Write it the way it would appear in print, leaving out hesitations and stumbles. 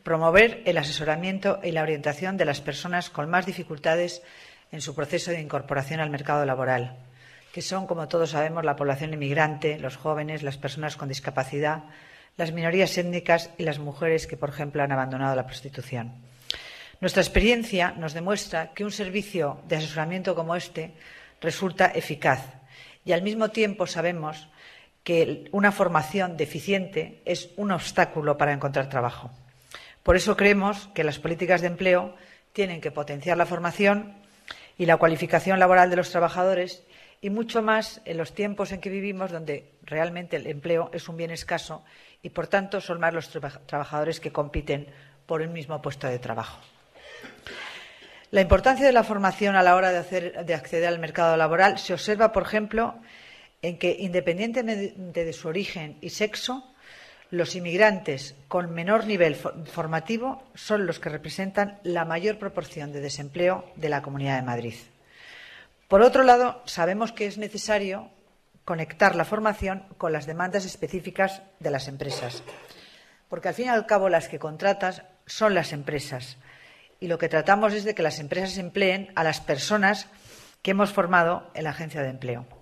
promover el asesoramiento y la orientación de las personas con más dificultades en su proceso de incorporación al mercado laboral, que son, como todos sabemos, la población inmigrante, los jóvenes, las personas con discapacidad, las minorías étnicas y las mujeres que, por ejemplo, han abandonado la prostitución. Nuestra experiencia nos demuestra que un servicio de asesoramiento como este resulta eficaz y, al mismo tiempo, sabemos que una formación deficiente es un obstáculo para encontrar trabajo. Por eso creemos que las políticas de empleo tienen que potenciar la formación y la cualificación laboral de los trabajadores, y mucho más en los tiempos en que vivimos, donde realmente el empleo es un bien escaso y, por tanto, son más los trabajadores que compiten por el mismo puesto de trabajo. La importancia de la formación a la hora de acceder al mercado laboral se observa, por ejemplo, en que, independientemente de su origen y sexo, los inmigrantes con menor nivel formativo son los que representan la mayor proporción de desempleo de la Comunidad de Madrid. Por otro lado, sabemos que es necesario conectar la formación con las demandas específicas de las empresas, porque al fin y al cabo las que contratas son las empresas, y lo que tratamos es de que las empresas empleen a las personas que hemos formado en la agencia de empleo.